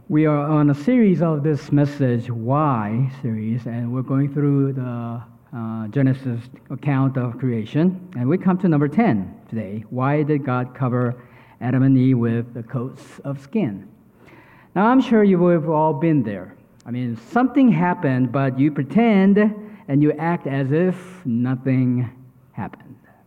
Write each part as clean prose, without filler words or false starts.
We are on a series of this message, Why series, and we're going through the Genesis account of creation. And we come to number 10 today. Why did God cover Adam and Eve with the coats of skin? Now, I'm sure you've all been there. I mean, something happened, but you pretend and you act as if nothing happened.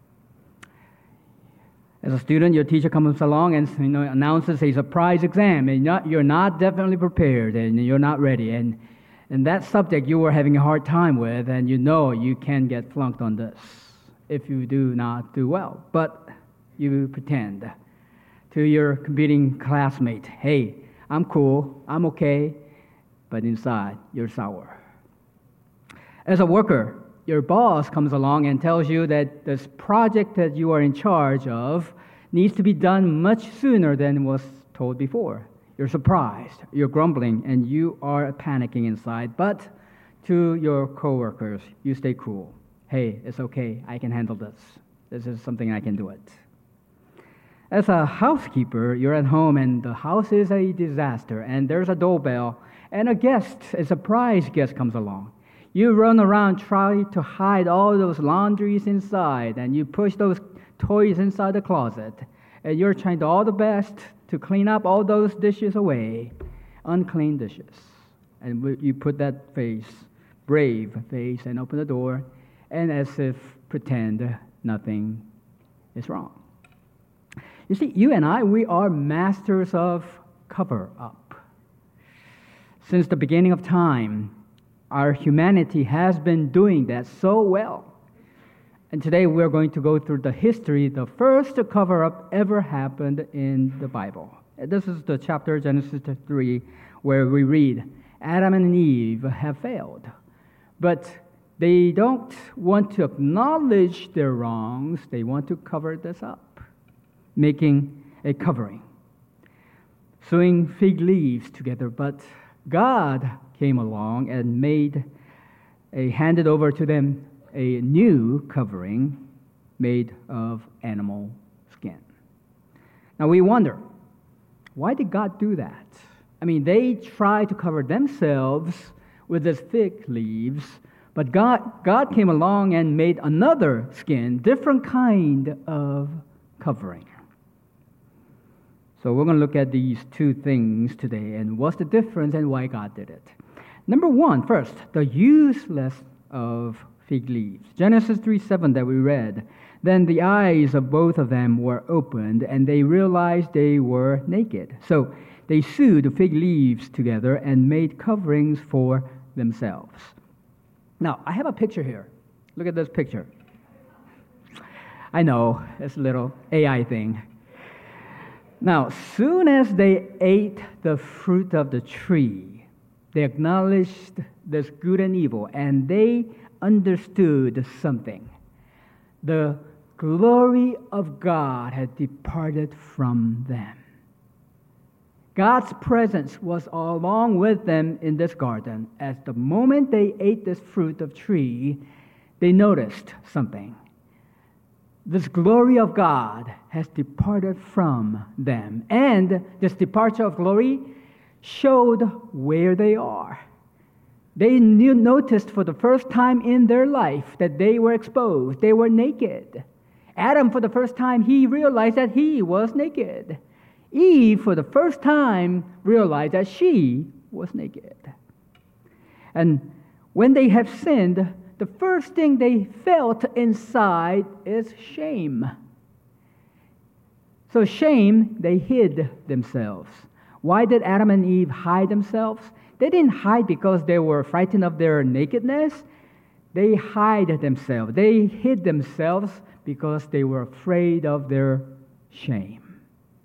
As a student, your teacher comes along and announces a surprise exam, and you're not definitely prepared, and you're not ready, and that subject you were having a hard time with, and you know you can get flunked on this if you do not do well. But you pretend to your competing classmate, hey, I'm cool, I'm okay, but inside you're sour. As a worker, your boss comes along and tells you that this project that you are in charge of needs to be done much sooner than was told before. You're surprised, you're grumbling, and you are panicking inside. But to your coworkers, you stay cool. Hey, it's okay, I can handle this. This is something I can do it. As a housekeeper, you're at home and the house is a disaster, and there's a doorbell, and a surprise guest comes along. You run around trying to hide all those laundries inside, and you push those toys inside the closet, and you're trying to all the best to clean up all those dishes away, unclean dishes. And you put that brave face, and open the door, and as if pretend nothing is wrong. You see, you and I, we are masters of cover-up. Since the beginning of time, our humanity has been doing that so well. And today we're going to go through the history. The first cover-up ever happened in the Bible. This is the chapter, Genesis 3, where we read, Adam and Eve have failed. But they don't want to acknowledge their wrongs. They want to cover this up, making a covering, sewing fig leaves together. But God came along and handed over to them a new covering made of animal skin. Now we wonder, why did God do that? I mean, they tried to cover themselves with these fig leaves, but God came along and made another skin, different kind of covering. So we're going to look at these two things today and what's the difference and why God did it. Number one, first, the useless of fig leaves. Genesis 3:7 that we read. Then the eyes of both of them were opened, and they realized they were naked. So they sewed fig leaves together and made coverings for themselves. Now, I have a picture here. Look at this picture. I know, it's a little AI thing. Now, soon as they ate the fruit of the tree, they acknowledged this good and evil, and they understood something. The glory of God had departed from them. God's presence was along with them in this garden. At the moment they ate this fruit of tree, they noticed something. This glory of God has departed from them. And this departure of glory showed where they are. They noticed for the first time in their life that they were exposed. They were naked. Adam, for the first time, he realized that he was naked. Eve, for the first time, realized that she was naked. And when they have sinned, the first thing they felt inside is shame. So shame, they hid themselves. Why did Adam and Eve hide themselves? They didn't hide because they were frightened of their nakedness. They hid themselves. They hid themselves because they were afraid of their shame.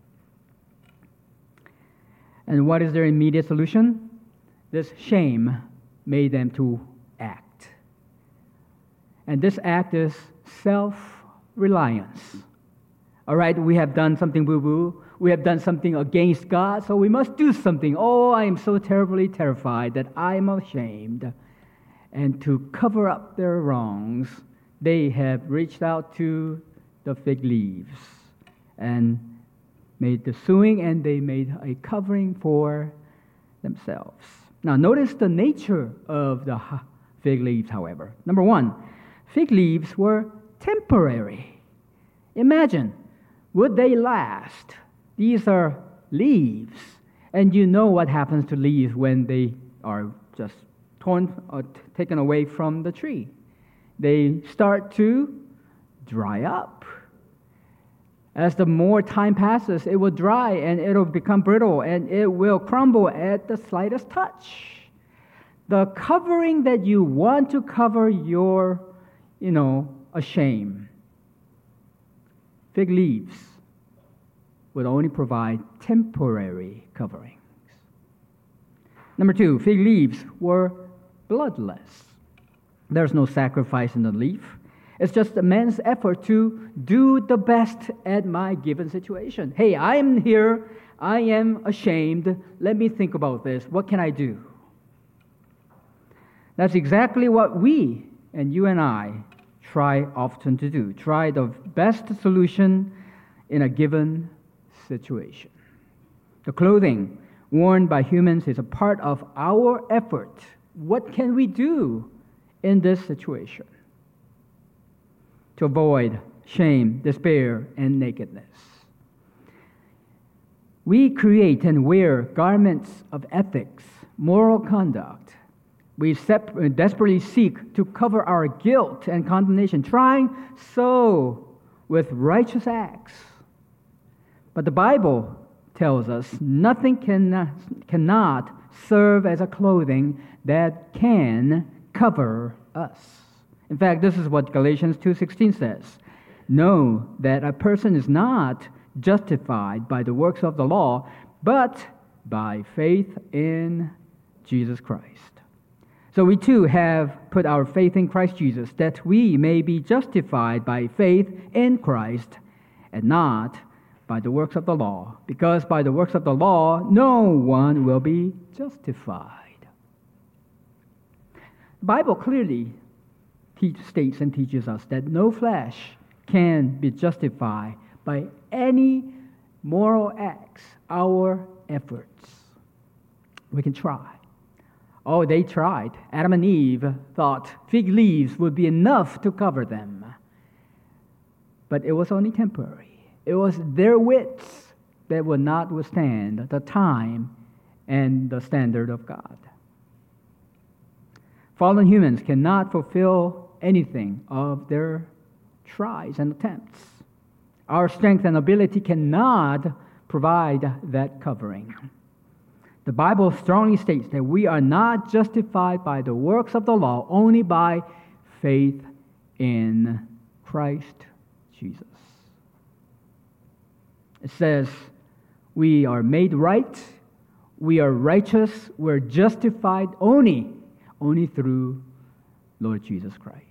And what is their immediate solution? This shame made them to act. And this act is self-reliance. All right, we have done something boo-boo. We have done something against God, so we must do something. Oh, I am so terribly terrified that I am ashamed. And to cover up their wrongs, they have reached out to the fig leaves and made the sewing, and they made a covering for themselves. Now, notice the nature of the fig leaves, however. Number one, fig leaves were temporary. Imagine, would they last? These are leaves, and you know what happens to leaves when they are just torn or taken away from the tree. They start to dry up. As the more time passes, it will dry and it'll become brittle and it will crumble at the slightest touch. The covering that you want to cover your, a shame. Fig leaves would only provide temporary coverings. Number two, fig leaves were bloodless. There's no sacrifice in the leaf. It's just a man's effort to do the best at my given situation. Hey, I am here. I am ashamed. Let me think about this. What can I do? That's exactly what we, and you and I, try often to do. Try the best solution in a given situation. The clothing worn by humans is a part of our effort. What can we do in this situation to avoid shame, despair, and nakedness? We create and wear garments of ethics, moral conduct. We desperately seek to cover our guilt and condemnation, trying so with righteous acts. But the Bible tells us nothing cannot serve as a clothing that can cover us. In fact, this is what Galatians 2:16 says. Know that a person is not justified by the works of the law, but by faith in Jesus Christ. So we too have put our faith in Christ Jesus, that we may be justified by faith in Christ and not by the works of the law, because by the works of the law no one will be justified. The Bible clearly states and teaches us that no flesh can be justified by any moral acts, our efforts. We can try. Oh, they tried. Adam and Eve thought fig leaves would be enough to cover them. But it was only temporary. It was their wits that would not withstand the time and the standard of God. Fallen humans cannot fulfill anything of their tries and attempts. Our strength and ability cannot provide that covering. The Bible strongly states that we are not justified by the works of the law, only by faith in Christ Jesus. It says we are made right, we are righteous, we're justified only through Lord Jesus Christ.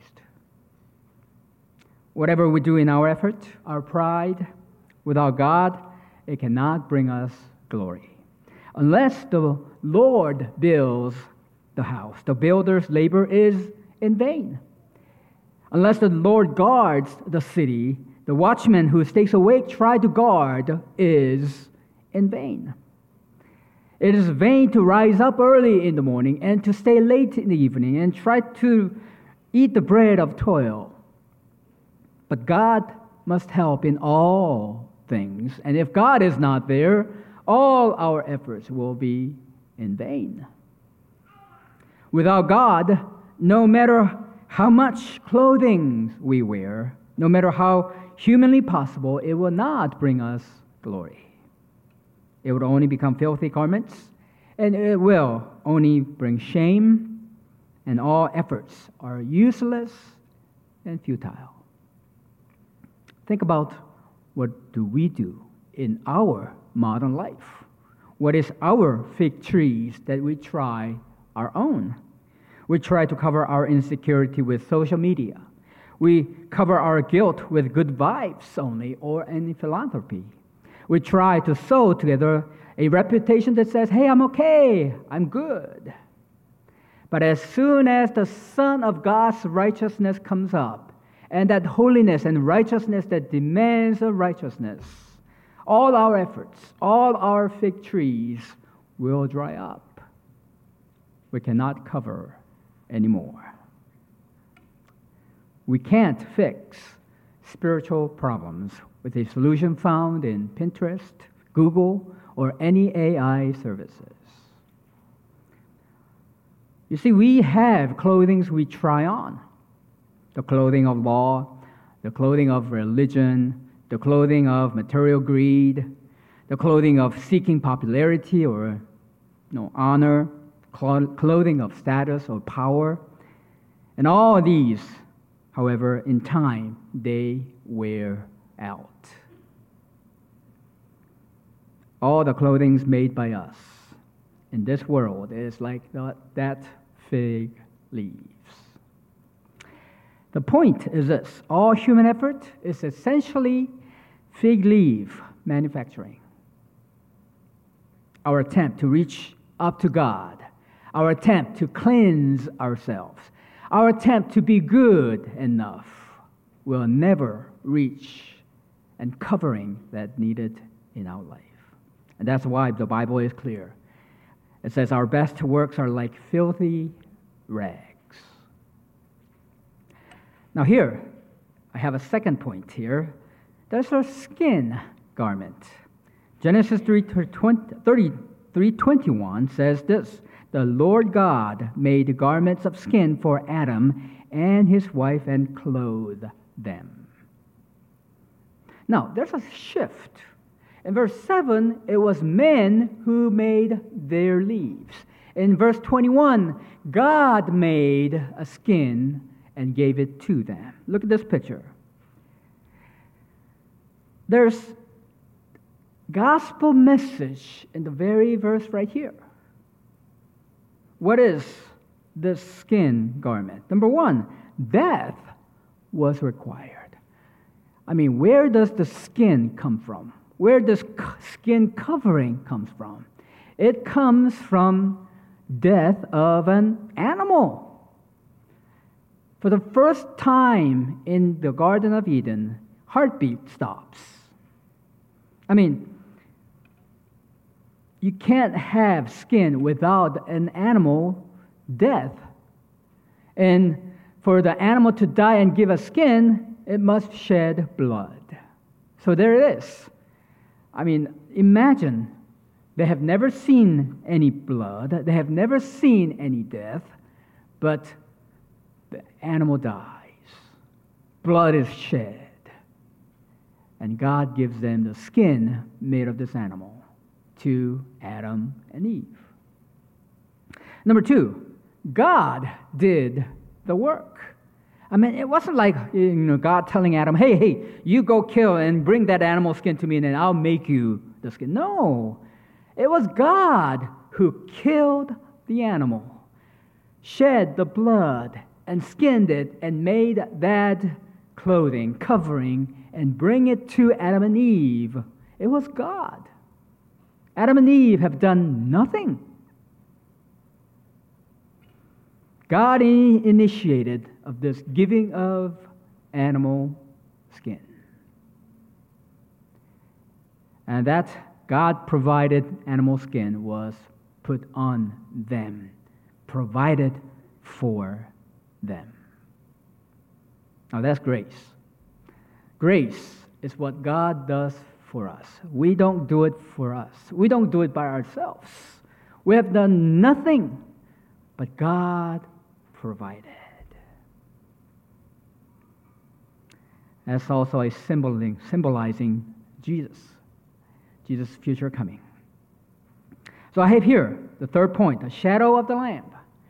Whatever we do in our effort, our pride, without God, it cannot bring us glory. Unless the Lord builds the house, the builder's labor is in vain. Unless the Lord guards the city, the watchman who stays awake try to guard is in vain. It is vain to rise up early in the morning and to stay late in the evening and try to eat the bread of toil. But God must help in all things. And if God is not there, all our efforts will be in vain. Without God, no matter how much clothing we wear, no matter how humanly possible, it will not bring us glory. It will only become filthy garments, and it will only bring shame, and all efforts are useless and futile. Think about what do we do in our modern life. What is our fig trees that we try our own? We try to cover our insecurity with social media. We cover our guilt with good vibes only or any philanthropy. We try to sew together a reputation that says, hey, I'm okay, I'm good. But as soon as the Son of God's righteousness comes up, and that holiness and righteousness that demands a righteousness, all our efforts, all our fig trees will dry up. we cannot cover anymore. We can't fix spiritual problems with a solution found in Pinterest, Google, or any AI services. You see, we have clothing we try on. The clothing of law, the clothing of religion, the clothing of material greed, the clothing of seeking popularity or honor, clothing of status or power. And all these, however, in time, they wear out. All the clothing made by us in this world is like that fig leaves. The point is this: all human effort is essentially fig leaf manufacturing. Our attempt to reach up to God, our attempt to cleanse ourselves, our attempt to be good enough will never reach and covering that needed in our life. And that's why the Bible is clear. It says our best works are like filthy rags. Now here, I have a second point here. There's a skin garment. Genesis 3:21 says this: the Lord God made garments of skin for Adam and his wife and clothed them. Now, there's a shift. In verse 7, it was men who made their leaves. In verse 21, God made a skin and gave it to them. Look at this picture. There's gospel message in the very verse right here. What is this skin garment? Number one, death was required. I mean, where does the skin come from? Where does skin covering comes from? It comes from death of an animal. For the first time in the Garden of Eden, heartbeat stops. I mean, you can't have skin without an animal death. And for the animal to die and give us skin, it must shed blood. So there it is. I mean, imagine they have never seen any blood, they have never seen any death, but the animal dies. Blood is shed. And God gives them the skin made of this animal to Adam and Eve. Number two, God did the work. I mean, it wasn't like God telling Adam, hey, you go kill and bring that animal skin to me and then I'll make you the skin. No, it was God who killed the animal, shed the blood, and skinned it and made that clothing, covering, and bring it to Adam and Eve. It was God. Adam and Eve have done nothing. God initiated of this giving of animal skin. And that God provided animal skin was put on them, provided for them. Now that's grace. Grace is what God does for us. We don't do it for us. We don't do it by ourselves. We have done nothing, but God provided. That's also a symbolizing Jesus' future coming. So I have here the third point, the shadow of the Lamb.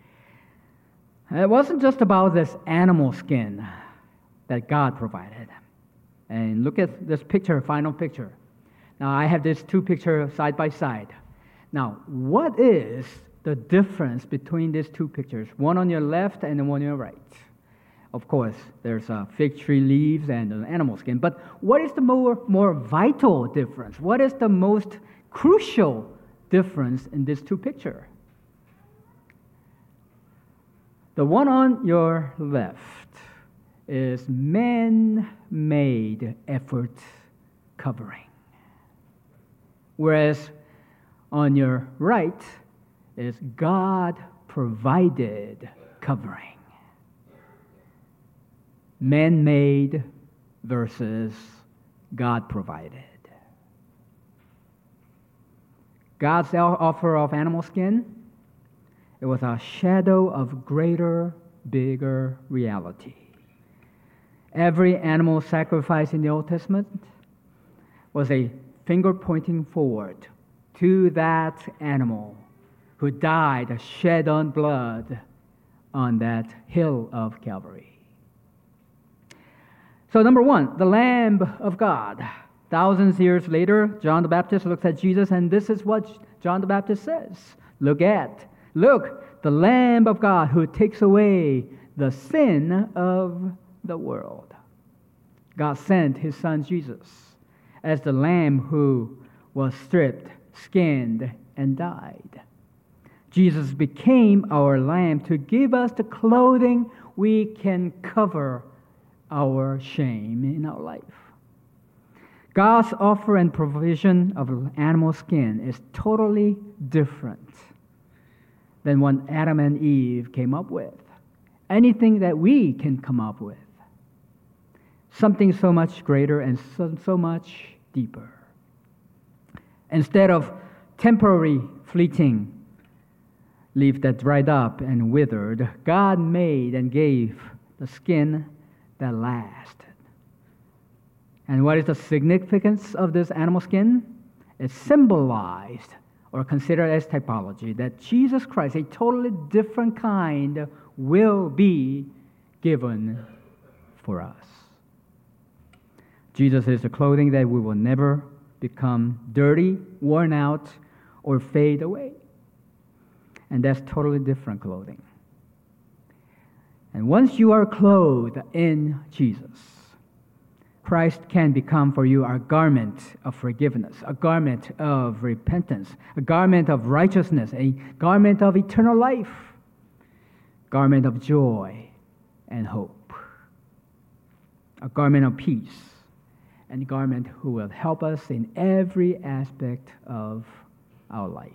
It wasn't just about this animal skin that God provided. And look at this picture, final picture. Now I have these two pictures side by side. Now, what is the difference between these two pictures? One on your left and the one on your right. Of course, there's fig tree leaves and an animal skin. But what is the more vital difference? What is the most crucial difference in these two pictures? The one on your left is man-made effort covering. Whereas on your right is God provided covering. Man-made versus God provided. God's offer of animal skin, it was a shadow of greater, bigger reality. Every animal sacrifice in the Old Testament was a finger pointing forward to that animal who died, shed on blood on that hill of Calvary. So number one, the Lamb of God. Thousands of years later, John the Baptist looks at Jesus, and this is what John the Baptist says. Look, the Lamb of God who takes away the sin of the world. God sent his son Jesus as the Lamb who was stripped, skinned, and died. Jesus became our Lamb to give us the clothing we can cover our shame in our life. God's offer and provision of animal skin is totally different than what Adam and Eve came up with. Anything that we can come up with. Something so much greater and so much deeper. Instead of temporary, fleeting leaf that dried up and withered, God made and gave the skin that lasted. And what is the significance of this animal skin? It's symbolized or considered as typology that Jesus Christ, a totally different kind, will be given for us. Jesus is the clothing that we will never become dirty, worn out, or fade away. And that's totally different clothing. And once you are clothed in Jesus, Christ can become for you a garment of forgiveness, a garment of repentance, a garment of righteousness, a garment of eternal life, garment of joy and hope, a garment of peace, and a garment who will help us in every aspect of our life.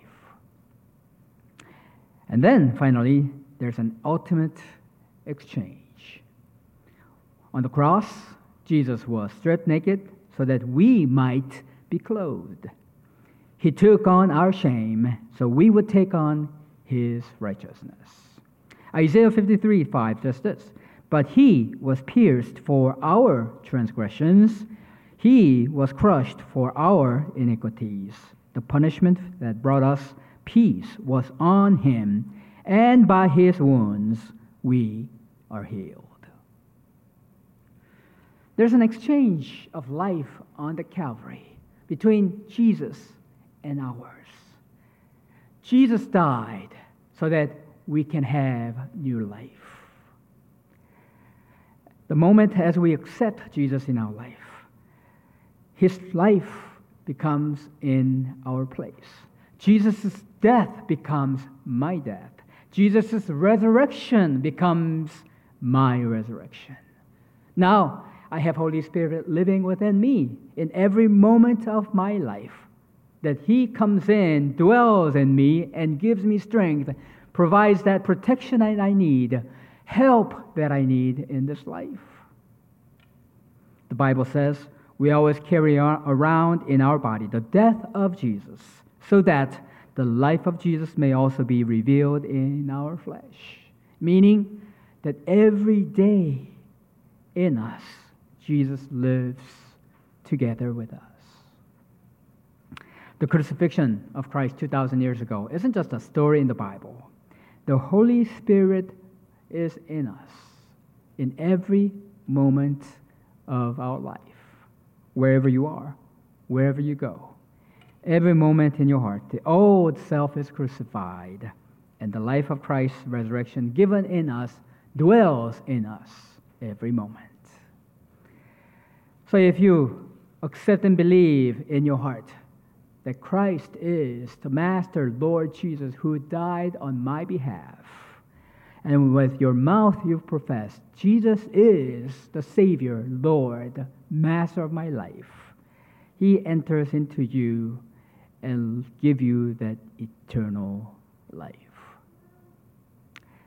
And then, finally, there's an ultimate exchange. On the cross, Jesus was stripped naked so that we might be clothed. He took on our shame so we would take on his righteousness. Isaiah 53:5 says this, "But he was pierced for our transgressions, he was crushed for our iniquities. The punishment that brought us peace was on him, and by his wounds we are healed." There's an exchange of life on the Calvary between Jesus and ours. Jesus died so that we can have new life. The moment as we accept Jesus in our life, his life becomes in our place. Jesus' death becomes my death. Jesus' resurrection becomes my resurrection. Now, I have Holy Spirit living within me in every moment of my life, that he comes in, dwells in me, and gives me strength, provides that protection that I need, help that I need in this life. The Bible says we always carry around in our body the death of Jesus, so that the life of Jesus may also be revealed in our flesh. Meaning that every day in us, Jesus lives together with us. The crucifixion of Christ 2,000 years ago isn't just a story in the Bible. The Holy Spirit is in us in every moment of our life, wherever you are, wherever you go. Every moment in your heart, the old self is crucified, and the life of Christ's resurrection given in us dwells in us every moment. So if you accept and believe in your heart that Christ is the Master, Lord Jesus, who died on my behalf, and with your mouth you profess, Jesus is the Savior, Lord, Master of my life, he enters into you and give you that eternal life.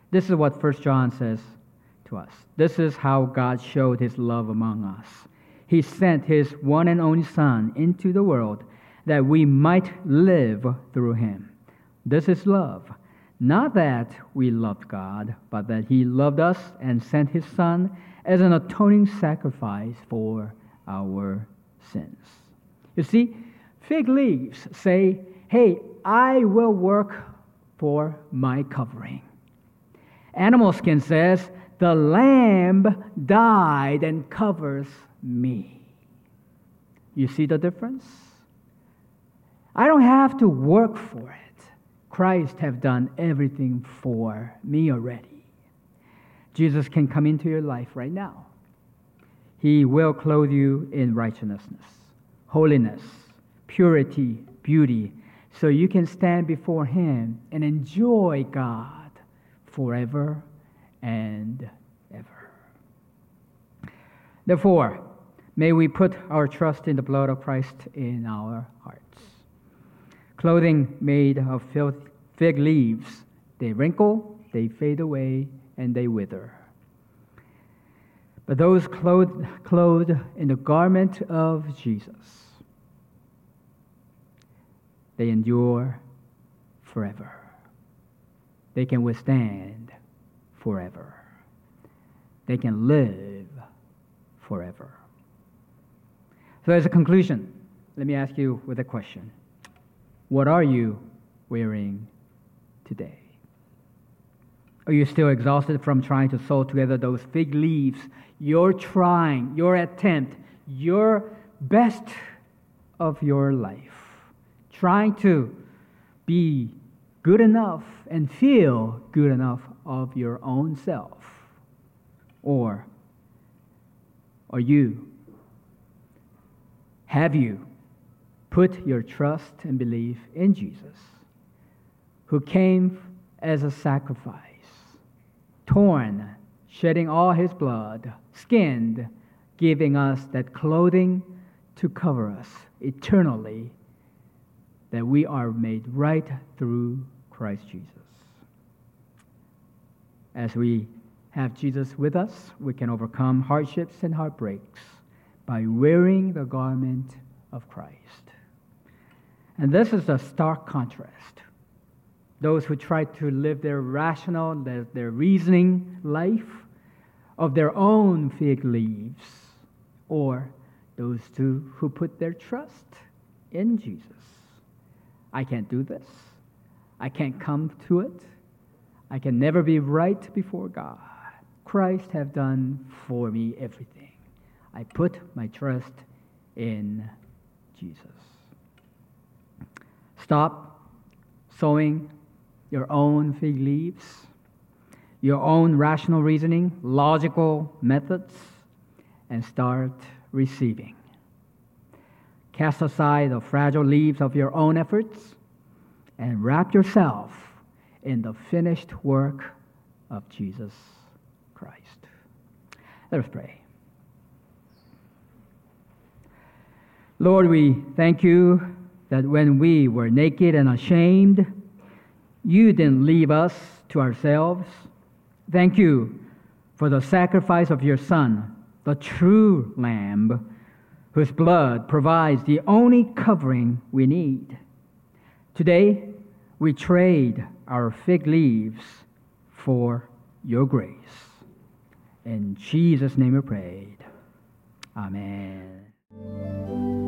This is what 1 John says to us. This is how God showed his love among us. He sent his one and only Son into the world that we might live through him. This is love. Not that we loved God, but that he loved us and sent his Son as an atoning sacrifice for our sins. You see, fig leaves say, hey, I will work for my covering. Animal skin says, the lamb died and covers me. You see the difference? I don't have to work for it. Christ have done everything for me already. Jesus can come into your life right now. He will clothe you in righteousness, holiness, purity, beauty, so you can stand before him and enjoy God forever and ever. Therefore, may we put our trust in the blood of Christ in our hearts. Clothing made of fig leaves, they wrinkle, they fade away, and they wither. But those clothed in the garment of Jesus, they endure forever. They can withstand forever. They can live forever. So as a conclusion, let me ask you with a question. What are you wearing today? Are you still exhausted from trying to sew together those fig leaves? You're trying, your attempt, your best of your life, trying to be good enough and feel good enough of your own self? Or have you put your trust and belief in Jesus, who came as a sacrifice, torn, shedding all his blood, skinned, giving us that clothing to cover us eternally, that we are made right through Christ Jesus? As we have Jesus with us, we can overcome hardships and heartbreaks by wearing the garment of Christ. And this is a stark contrast. Those who try to live their rational, their reasoning life of their own fig leaves, or those who put their trust in Jesus. I can't do this. I can't come to it. I can never be right before God. Christ have done for me everything. I put my trust in Jesus. Stop sowing your own fig leaves, your own rational reasoning, logical methods, and start receiving. Cast aside the fragile leaves of your own efforts and wrap yourself in the finished work of Jesus Christ. Let us pray. Lord, we thank you that when we were naked and ashamed, you didn't leave us to ourselves. Thank you for the sacrifice of your Son, the true Lamb, whose blood provides the only covering we need. Today, we trade our fig leaves for your grace. In Jesus' name we prayed. Amen.